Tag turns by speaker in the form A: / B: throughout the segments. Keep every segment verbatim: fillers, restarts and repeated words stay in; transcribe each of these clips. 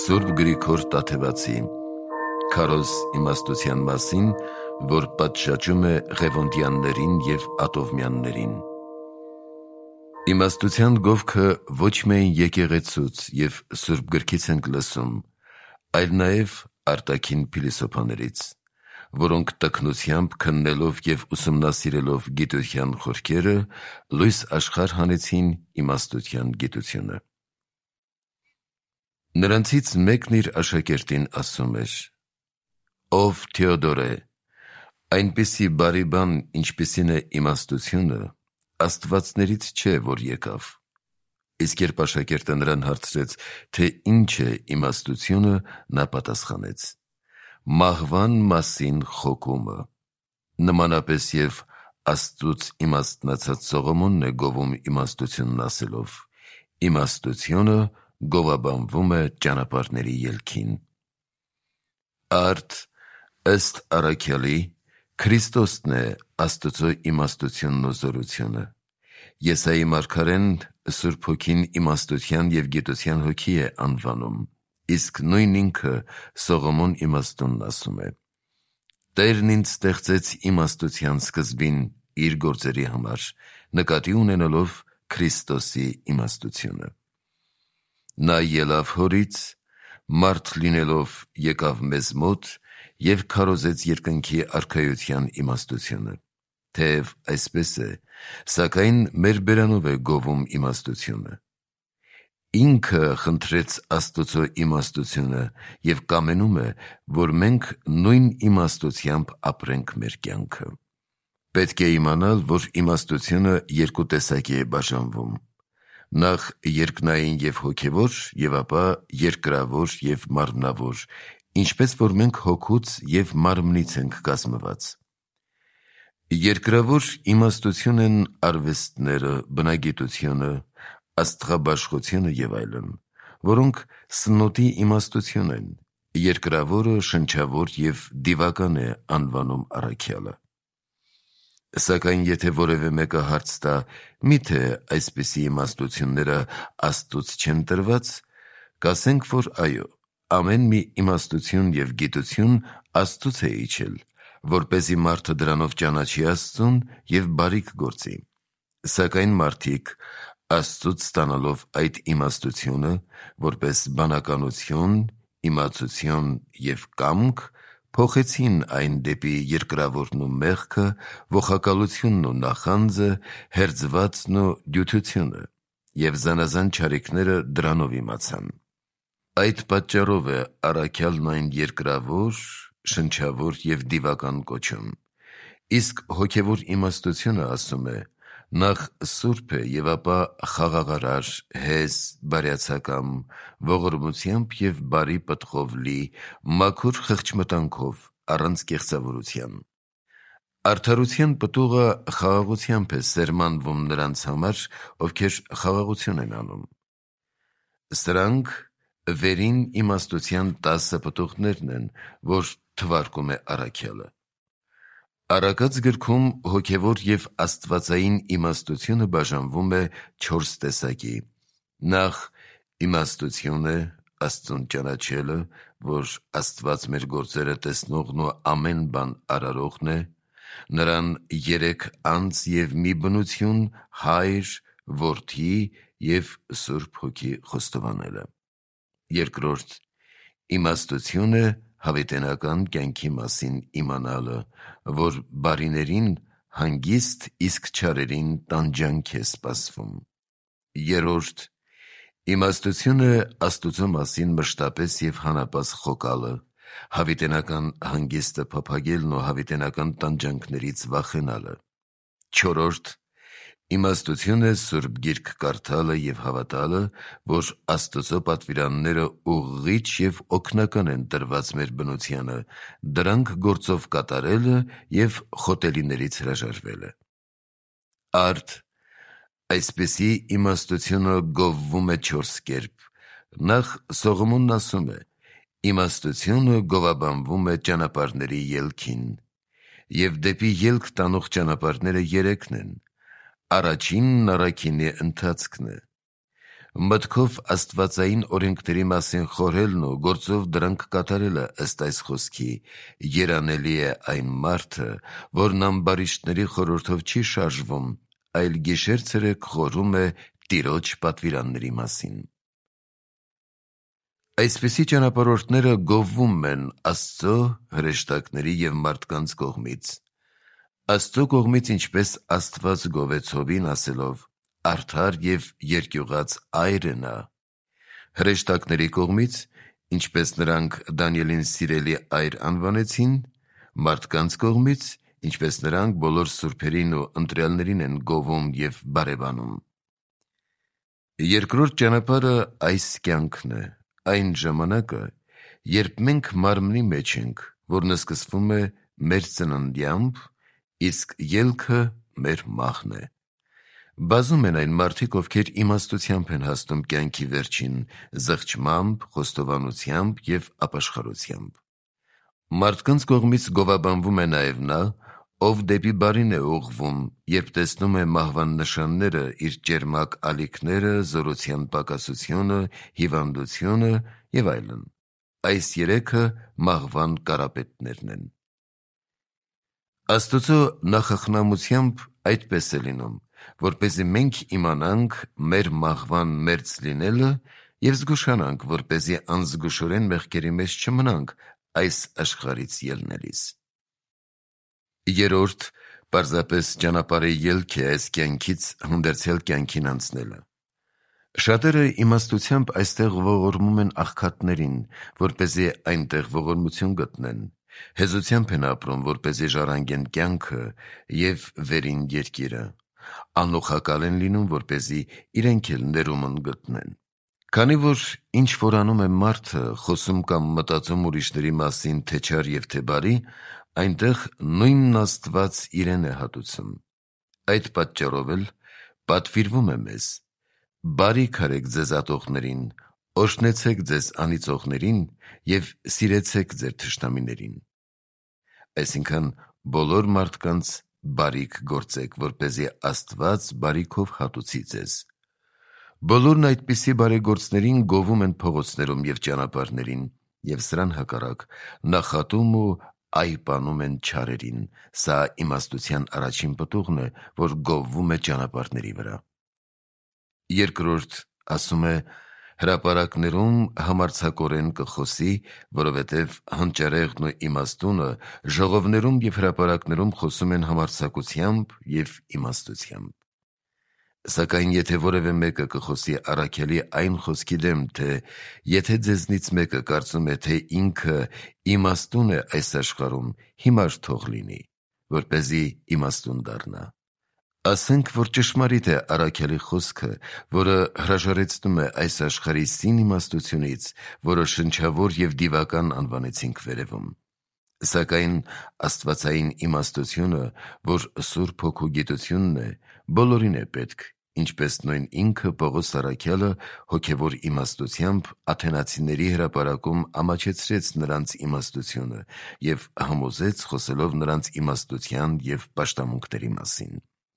A: Սուրբ Գրիգոր Տաթևացի Քարոզ իմաստության մասին, որ պատշաճում է Ղևոնդյաններին և Ատովմյաններին։ Իմաստության գովքը ոչ միայն եկեղեցուց և Սուրբ Գրքից ենք լսում, այլ նաև արտաքին փիլիսոփաներից, որոնք տքնությամբ քննելով և ուսումնասիրելով գիտության խորքերը, լույս աշխարհ հանեցին իմաստության գիտությունը։ Նրանցից մեկն իր աշակերտին ասում էր. «Ով Թեոդորե, այնպիսի բարի բան, ինչպիսին է իմաստությունը, աստվածներից չէ, որ եկավ»։ Իսկ երբ աշակերտը նրան հարցրեց, թե ինչ է իմաստությունը, նա պատասխանեց. «Մահվան մասին խոկումը»։ Նմանապես և Աստծուց իմաստնացած Սողոմոնն է գովում իմաստությունն ասելով. «Իմաստությունը գովաբանվում է ճանապարհների ելքին»։ Արդ, ըստ առաքյալի, Քրիստոսն է Աստծո իմաստությունն ու զորությունը։ Եսայի մարգարեն Սուրբ Հոգին իմաստության և գիտության հոգի է անվանում, իսկ նույն ինքը Սողոմոն իմաստունն ասում է. «Տերն ինձ ստեղծեց իմաստության սկզբին իր գործերի համար, նկատի ունենալով Քրիստոսի իմաստությունը»։ Նա ելավ հորից, մարդ լինելով եկավ մեզ մոտ և քարոզեց երկնքի արքայության իմաստությունը։ Թեև այսպես է, սակայն մեր բերանով է գովում իմաստությունը։ Ինքը խնդրեց Աստծո իմաստությունը և կամենում է, որ մենք նույն իմաստությամբ ապրենք մեր կյանքը։ Պետք է իմանալ, որ իմաստությունը երկու տեսակի է բաժանվում. նախ երկնային և հոգևոր, և ապա երկրավոր և մարմնավոր, ինչպես որ մենք հոգուց և մարմնից ենք կազմված։ Երկրավոր իմաստություն են արվեստները, բնագիտությունը, աստղաբաշխությունը և այլն, որոնք սնոտի իմաստություն են, երկրավորը շնչավոր և դիվական է անվանում առաքյալը։ Սակայն եթե որևէ մեկը հարց տա. «Միթե այսպիսի իմաստությունները Աստծուց չեն տրված», կասենք, որ այո, ամեն մի իմաստություն և գիտություն Աստծուց է իջել, որպեսզի մարդը դրանով ճանաչի Աստծուն և բարիք գործի։ Սակայն մարդիկ, Աստծուց ստանալով այդ իմաստությունը, որպես բանականություն, իմացություն և կամք, փոխեցին այն դեպի երկրավորն ու մեղքը, ողակալությունն ու նախանձը, հերձվածն ու դյութությունը, և զանազան չարիքները դրանով իմացան։ Այդ պատճառով է առաքյալն այն երկրավոր, շնչավոր և դիվական կոչում։ Իսկ հոգևոր իմաստությունը, ասում է, նախ սուրբ է և ապա խաղաղարար, հեզ, բարյացակամ, ողորմությամբ և բարի պտղով լի, մաքուր խղճմտանքով, առանց կեղծավորության։ Արդարության պտուղը խաղաղությամբ է սերմանվում նրանց համար, ովքեր խաղաղություն են անում։ Սրանք վերին իմաստության տասը պտուղներն են, որ թվարկում է առաքյալը։ Առակաց գրքում հոգևոր և աստվածային իմաստությունը բաժանվում է չորս տեսակի. նախ իմաստություն է, Աստծուն ճանաչելը, որ Աստված մեր գործերը տեսնողն ու ամեն բան արարողն է, նրան երեք անձ և մի բնություն, Հայր, Որդի և Սուրբ Հոգի խոստովանելը։ Երկրորդ իմաստություն է հավիտենական կյանքի մասին իմանալը, որ բարիներին հանգիստ, իսկ չարերին տանջանք է սպասվում։ Երրորդ իմաստություն է Աստուծո մասին մշտապես և հանապազ խոկալը, հավիտենական հանգիստը փափագելն ու հավիտենական տանջանքներից վախենալը։ Չորրորդ իմաստություն է Սուրբ Գիրք կարդալը և հավատալը, որ Աստծո պատվիրանները ուղղիչ և օգնական են տրված մեր բնությանը, դրանք գործով կատարելը և խոտելիներից հրաժարվելը։ Արդ, այսպիսի իմաստությունը գովվում է չորս կերպ. նախ Սողոմոնն ասում է. «Իմաստությունը գովաբանվում է ճանապարհների ելքին», և դեպի ելք տանող ճանապարհները երեքն են. առաջինն առաքինի ընթացքն է, Մտքով աստվածային օրենքների մասին խորհելն ու գործով դրանք կատարելը ըստ այս խոսքի երանելի է այն մարդը, որն ամբարիշտների խորհրդով չի շարժվում, այլ գիշեր-ցերեկ խորհում է Տիրոջ պատվիրանների մասին։ Այսպիսի ճանապարհորդները գովվում են Աստծո հրեշտակների և մարդկանց կողմից։ Աստծո կողմից ինչպես Աստված գովեց Հովին ասելով. «Արդար և երկյուղած այր է նա», հրեշտակների կողմից, ինչպես նրանք Դանիելին սիրելի այր անվանեցին, մարդկանց կողմից, ինչպես նրանք բոլոր սուրբերին ու ընտրյալներին են գովում և բարևանում։ Երկրորդ ճանապարհը այս կյանքն է, այն ժամանակը, երբ մենք մարմնի մեջ ենք, որն սկսվում է մեր ծննդյամբ, իսկ ելքը մեր մահն է։ Բազում են այն մարդիկ, ովքեր իմաստությամբ են հասնում կյանքի վերջին զղջմամբ, խոստովանությամբ և ապաշխարությամբ։ Մարդկանց կողմից գովաբանվում է նաև նա, ով դեպի բարին է ուղղվում, երբ տեսնում է մահվան նշանները, իր ճերմակ ալիքները, զորության պակասությունը, հիվանդությունը և այլն։ Այս երեքը մահվան կարապետներն են։ Աստծո նախախնամությամբ այդպես է լինում, որպեսզի մենք իմանանք մեր մահվան մերձ լինելը և զգուշանանք, որպեսզի անզգուշորեն մեղքերի մեջ չմնանք այս աշխարհից ելնելիս։ Երրորդ, պարզապես ճանապարհի ելք է այս կյանքից հանդերձյալ կյանքին անցնելը։ Շատերը իմաստությամբ այստեղ ողորմում են աղքատներին, որպեսզի այնտեղ ողորմություն գտնեն, հեզությամբ են ապրում, որպեսզի ժառանգեն կյանքը և վերին երկիրը, անլուխակալ են լինում, որպեսզի իրենք էլ ներումն գտնեն։ Քանի որ ինչ որ անում է մարդը, խոսում կամ մտածում ուրիշների մասին թե չար և թե բարի, այնտեղ նույնն Աստված իրեն է հատուցում։ Այդ պատճառով էլ պատվիրվում է մեզ. «Բարիք արեք ձեզ ատողներին, օրհնեցեք ձեզ անիծողներին և սիրեցեք ձեր թշնամիներին»։ Այսինքն բոլոր մարդկանց բարիք գործեք, որպեսզի Աստված բարիքով հատուցի ձեզ։ Բոլորն այդպիսի բարեգործներին գովում են փողոցներում և ճանապարհներին, և սրան հակառակ նախատում ու այպանում են չարերին։ Սա իմաստության առաջին պտուղն է, որ գովվում է ճանապարհների վրա։ Երկրորդ ասում է. հրապարակներում համարձակորեն կխոսի, որովհետև հանճարեղն ու իմաստունը ժողովներում և հրապարակներում խոսում են համարձակությամբ և իմաստությամբ։ Սակայն եթե որևէ մեկը կխոսի առաքյալի այն խոսքի դեմ, թե եթե ձեզնից մեկը կարծում է, թե ինքը իմաստուն է այս աշխարհում, հիմար թող լինի, որպեսզի իմաստուն դառնա։ Ասենք, որ ճշմարիտ է առաքյալի խոսքը, որը հրաժարեցնում է այս աշխարհի սին իմաստությունից, որը շնչավոր և դիվական անվանեցինք վերևում։ Սակայն աստվածային իմաստությունը, որ Սուրբ Հոգու գիտությունն է, բոլորին է պետք, ինչպես նույն ինքը Պողոս առաքյալը հոգևոր իմաստությամբ աթենացիների հրապարակում ամաչեցրեց նրանց իմաստությունը և համոզեց խոսելով նրանց իմաստության և պաշտամունքների մասին։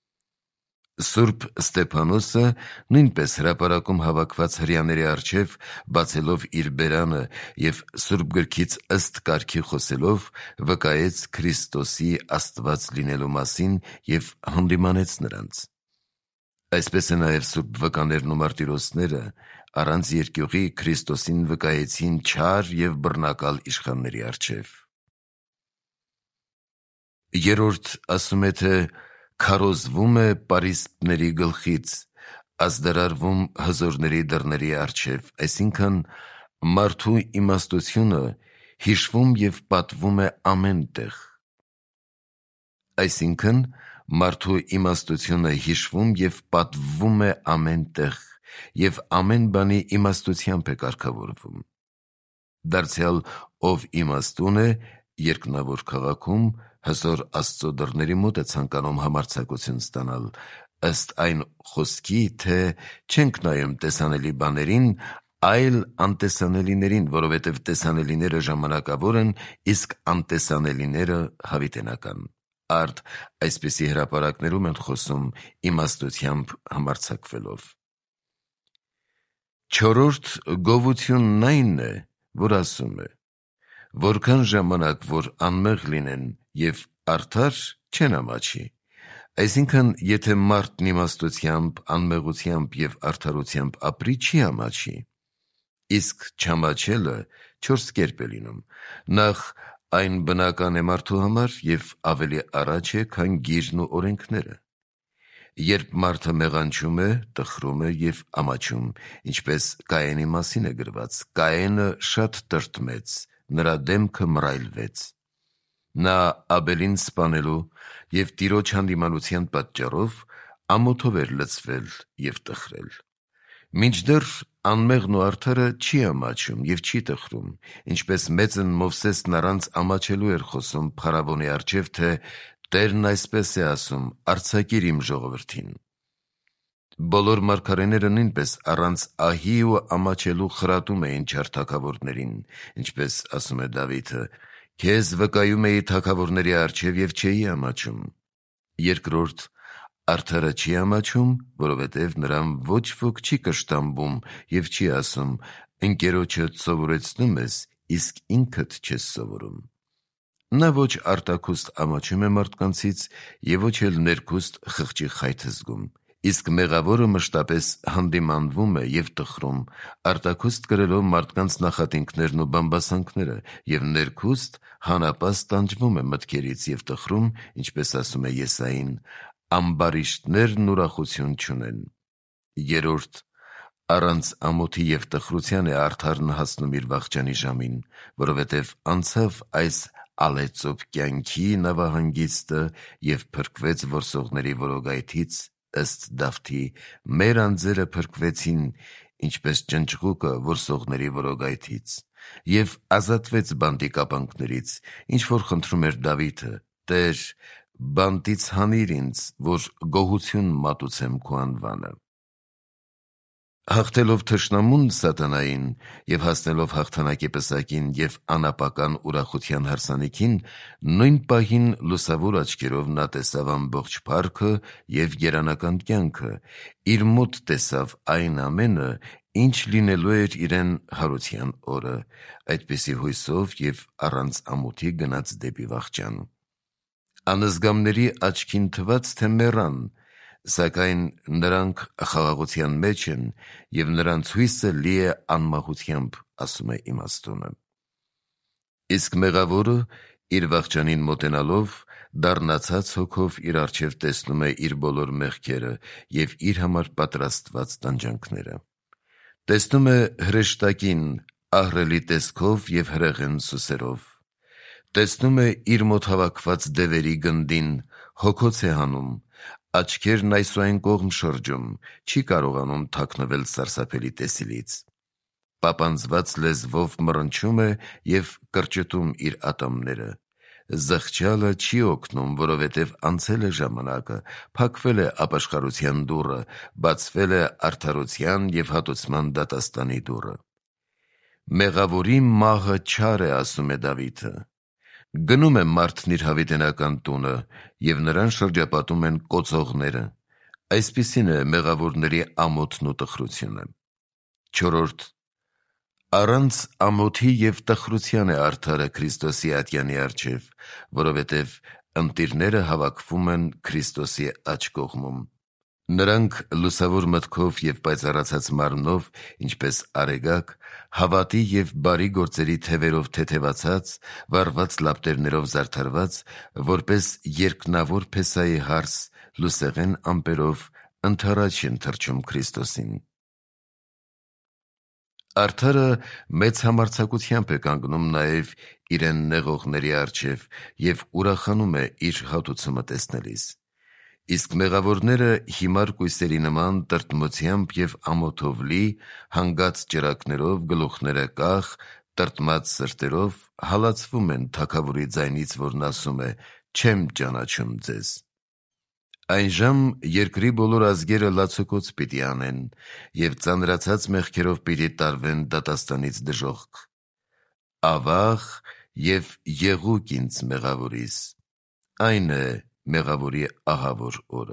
A: Սուրբ Ստեփանոսը նույնպես հրապարակում հավաքված հրեաների առջև բացելով իր բերանը և Սուրբ Գրքից ըստ կարգի խոսելով վկայեց Քրիստոսի Աստված լինելու մասին և հանդիմանեց նրանց։ Այսպես է նաև սուրբ վկաներն ու մարտիրոսները առանց երկյուղի Քրիստոսին վկայեցին չար և բռնակալ իշխանների առջև։ Երրորդ ասում է, թե քարոզվում է պարիսպների գլխից, ազդարարվում հզորների դռների առջև, այսինքն մարդու իմաստությունը հիշվում և պատվում է ամեն տեղ։ Այսինքն մարդու իմաստությունը հիշվում և պատվվում է ամեն տեղ և ամեն բանի իմաստությամբ է կարգավորվում։ Դարձյալ ով իմաստուն է, երկնավոր քաղաքում հզոր Աստծո դռների մոտ է ցանկանում համարձակություն ստանալ, ըստ այն խոսքի, թե չենք նայում տեսանելի բաներին, այլ անտեսանելիներին, որովհետև տեսանելիները ժամանակավոր են, իսկ անտեսանելիները հավիտենական։ Արդ այսպիսի հրապարակներում են խոսում իմաստությամբ համարձակվելով։ Չորրորդ գովությունն այն է, որ ասում է. որքան ժամանակ որ անմեղ լինեն և արդար չեն ամաչի, այսինքն եթե մարդն իմաստությամբ, անմեղությամբ և արդարությամբ ապրի չի ամաչի, իսկ չամաչելը չորս կերպ է լինում. նախ այն բնական է մարդու համար և ավելի առաջ է, քան գիրն ու օրենքները: Երբ մարդը մեղանչում է, տխրում է և ամաչում, ինչպես Կայենի մասին է գրված. Կայենը շատ տրտմեց, նրա դեմքը մռայլվեց: Նա Աբելին սպանելու և Տիրոջ հանդիմանության պատճառով ամոթով էր լցվել և տխրել: Մինչդեռ անմեղն ու արդարը չի ամաչում և չի տխրում, ինչպես մեծն Մովսեսն առանց ամաչելու էր խոսում փարավոնի առջև, թե Տերն այսպես է ասում. «Արձակիր իմ ժողովրդին»: Բոլոր մարգարեները նույնպես առանց ահի ու ամաչելու խրատում էին չար թագավորներին, ինչպես ասում է Դավիթը. «Քեզ վկայում էի թագավորների առջև և չէի ամաչում»: Երկրորդ, արդարը չի ամաչում, որովհետև նրան ոչ ոք չի կշտամբում և չի ասում. ընկերոջդ սովորեցնում ես, իսկ ինքդ չես սովորում: Նա ոչ արտաքուստ ամաչում է մարդկանցից և ոչ էլ ներքուստ խղճի խայթ է զգում: Իսկ մեղավորը մշտապես հանդիմանվում է և տխրում, արտաքուստ կրելով մարդկանց նախատինքներն ու բամբասանքները և ներքուստ հանապաստ տանջվում է մտքերից և տխրում, ինչպես ասում է Եսային. ամբարիշտներն ուրախություն չունեն: Երրորդ, առանց ամոթի և տխրության է արդարն հասնում իր վախճանի ժամին, որովհետև անցավ այս ալեծոպ կյանքի նավահանգիստը և փրկվեց որսողների որոգայթից, ըստ Դավթի. մեր անձերը փրկվեցին, ինչպես ճնճղուկը որսողների որոգայթից, և ազատվեց բանտի կապանքներից, ինչ որ խնդրում էր Դավիթը. Տեր, բանտից հանիր ինձ, որ գոհություն մատուցեմ քո անվանը: Հաղթելով թշնամուն սատանային և հասնելով հաղթանակի պսակին և անապական ուրախության հարսանիքին, նույն պահին լուսավոր աչքերով նա տեսավ ամբողջ փառքը և երանական կյանքը, իր մոտ տեսավ այն ամենը, ինչ լինելու էր իրեն հարության օրը, այդպիսի հույսով և առանց ամոթի գնաց դեպի վախճան: Անզգամների աչքին թվաց, թե մեռան, սակայն նրանք խաղաղության մեջ են և նրանց հույսը լի է անմահությամբ, ասում է իմաստունը: Իսկ մեղավորը իր վախճանին մոտենալով, դառնացած հոգով իր առջև տեսնում է իր բոլոր մեղքերը և իր համար պատրաստված տանջանքները: Տեսնում է հրեշտակին ահռելի տեսքով և հրեղեն սուսերով: Տեսնում է իր մոտ հավաքված դևերի գնդին, հոգոց է հանում, աչքերն այս ու այն կողմ շրջում, չի կարողանում թաքնվել սարսափելի տեսիլից: Պապանձված լեզվով մռնչում է և կրճտում իր ատամները: Զղջալը չի օգնում, որովհետև անցել է ժամանակը, փակվել է ապաշխարության դուռը, բացվել է արդարության և հատուցման դատաստանի դուռը: Մեղավորի մահը չար է, ասում է Դավիթը: Գնում է մարդն իր հավիտենական տունը և նրան շրջապատում են կոծողները: Այսպիսին է մեղավորների ամոթն ու տխրությունը: Չորրորդ, առանց ամոթի և տխրության է արդարը Քրիստոսի ատյանի առջև, որովհետև ընտիրները հավաքվում են Քրիստոսի աջ կողմում: Նրանք լուսավոր մտքով և պայծառացած մարմնով, ինչպես արեգակ, հավատի և բարի գործերի թևերով թեթևացած, վառված լապտերներով զարդարված, որպես երկնավոր փեսայի հարս, լուսեղեն ամպերով ընդառաջ են թռչում Քրիստոսին: Արդարը մեծ համարձակությամբ է կանգնում նաև իրեն նեղողների առջև և ուրախանում է իր հատուցումը տեսնելիս: Իսկ մեղավորները հիմար կույսերի նման տրտմությամբ և ամոթով լի, հանգած ճրագներով, գլուխները կախ, տրտմած սրտերով հալածվում են թագավորի ձայնից, որն ասում է. «Չեմ ճանաչում ձեզ»: Այնժամ երկրի բոլոր ազգերը լացոկոծ պիտի անեն և ծանրացած մեղքերով պիտի տարվեն դատաստանից դժոխք: Ավա՜ղ և եղո՛ւկ ինձ մեղավորիս: Այն է մեղավորի ահավոր օրը: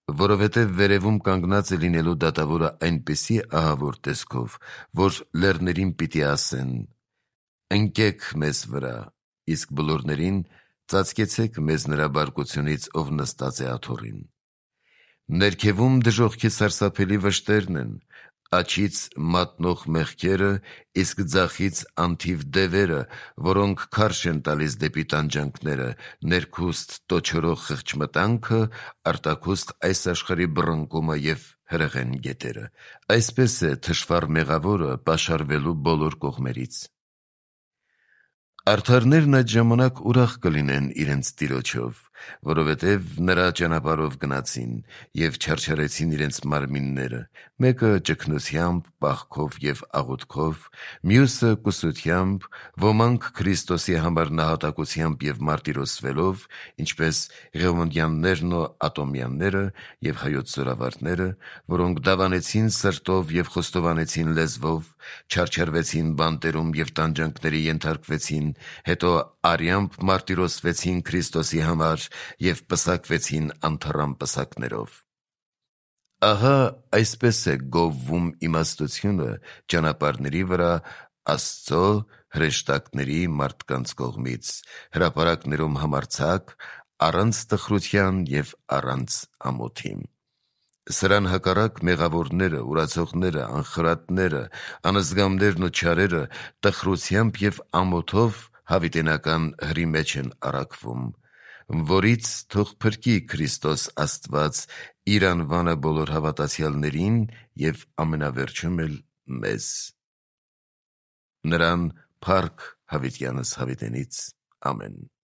A: որովհետև վերևում կանգնած է լինելու դատավորը այնպիսի ահավոր տեսքով, որ լեռներին պիտի ասեն. ընկեք մեզ վրա, իսկ բոլորներին ծածկեցեք մեզ նրա բարկությունից, ով նստած է աթոռին։ Ներքևում դժոխքի սարսափելի վշտերն են, աջից մատնող մեղքերը, իսկ ձախից անթիվ դևերը, որոնք քարշ են տալիս դեպի տանջանքները, ներքուստ տոչորող խղճմտանքը, արտաքուստ այս աշխարհի բռնկումը և հրեղեն գետերը։ Այսպես է թշվառ մեղավորը պաշարվելու բոլոր կողմերից։ Արդարներն այդ ժամանակ ուրախ կլինեն իրենց Տիրոջով, որովհետև նրա ճանապարհով գնացին և չարչարեցին իրենց մարմինները, մեկը ճգնությամբ, պահքով և աղոթքով, մյուսը կուսությամբ, ոմանք Քրիստոսի համար նահատակությամբ և մարտիրոսվելով, ինչպես Ղևոնդյաններն ու Ատոմյանները և հայոց զորավարները, որոնք դավանեցին սրտով և խոստովանեցին լեզվով, չարչարվեցին բանտերում և տանջանքների ենթարկվեցին, հետո արյամբ մարտիրոսվեցին Քրիստոսի համար և պսակվեցին անթառամ պսակներով։ Ահա այսպես է գովվում իմաստությունը ճանապարհների վրա Աստծո հրեշտակների մարդկանց կողմից, հրապարակներում համարձակ, առանց տխրության և առանց ամոթի։ Սրան հակառակ մեղավորները, ուրացողները, անխրատները, անզգամներն ու չարերը տխրությամբ և ամոթով հավիտենական հրի մեջ են առաքվում, որից թող փրկի Քրիստոս Աստված իր անվանը բոլոր հավատացյալներին և ամենավերջում էլ մեզ։ Նրան փառք հավիտյանս հավիտենից։ Ամեն։